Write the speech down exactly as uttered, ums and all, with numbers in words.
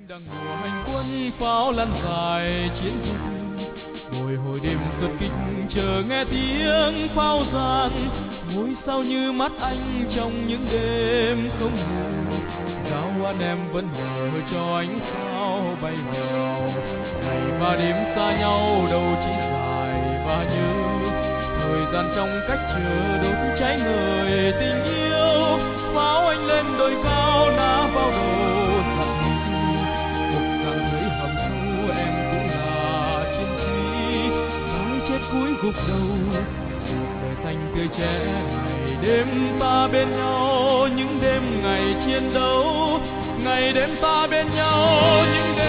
Đang mùa hành quân pháo lăn dài chiến dịch, bồi hồi đêm cất kích chờ nghe tiếng pháo giàn. Ngôi sao như mắt anh trong những đêm không ngủ, giao anh em vẫn nhờ cho ánh sao bay vào. Ngày và đêm xa nhau đâu chỉ dài và nhớ, thời gian trong cách chờ đốt cháy người tình yêu. Pháo anh lên đồi cao nã vào đầu thật nghi, một dặn dưới hầm sâu em cũng là chiến sĩ. Cái chết cuối gục đầu, một đời xanh tươi trẻ. Ngày đêm ta bên nhau, những đêm ngày chiến đấu. Ngày đêm ta bên nhau, những đêm